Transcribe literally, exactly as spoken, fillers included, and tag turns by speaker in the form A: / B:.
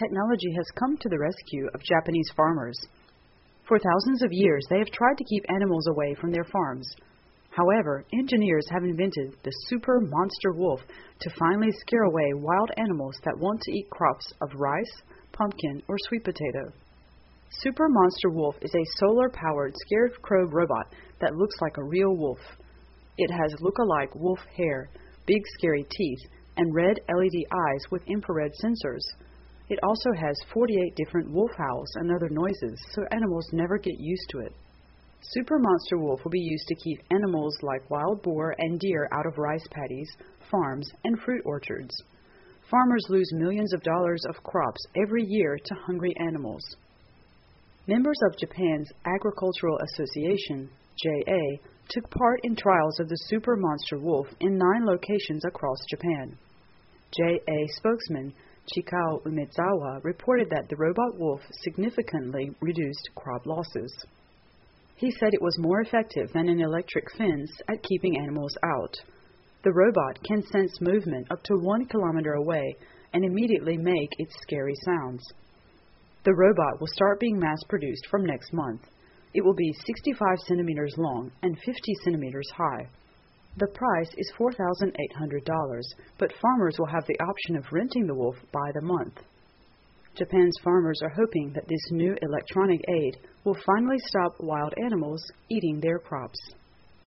A: technology has come to the rescue of Japanese farmers. For thousands of years, they have tried to keep animals away from their farms. However, engineers have invented the super monster wolf to finally scare away wild animals that want to eat crops of rice, pumpkin, or sweet potato. Super Monster Wolf is a solar-powered scarecrow robot that looks like a real wolf. It has look-alike wolf hair, big scary teeth, and red L E D eyes with infrared sensors. It also has forty-eight different wolf howls and other noises, so animals never get used to it. Super Monster Wolf will be used to keep animals like wild boar and deer out of rice paddies, farms, and fruit orchards. Farmers lose millions of dollars of crops every year to hungry animals. Members of Japan's Agricultural Association, J A, took part in trials of the Super Monster Wolf in nine locations across Japan. J A spokesman Chikao Umezawa reported that the robot wolf significantly reduced crop losses. He said it was more effective than an electric fence at keeping animals out. The robot can sense movement up to one kilometer away and immediately make its scary sounds. The robot will start being mass-produced from next month. It will be sixty-five centimeters long and fifty centimeters high. The price is four thousand eight hundred dollars, but farmers will have the option of renting the wolf by the month. Japan's farmers are hoping that this new electronic aid will finally stop wild animals eating their crops.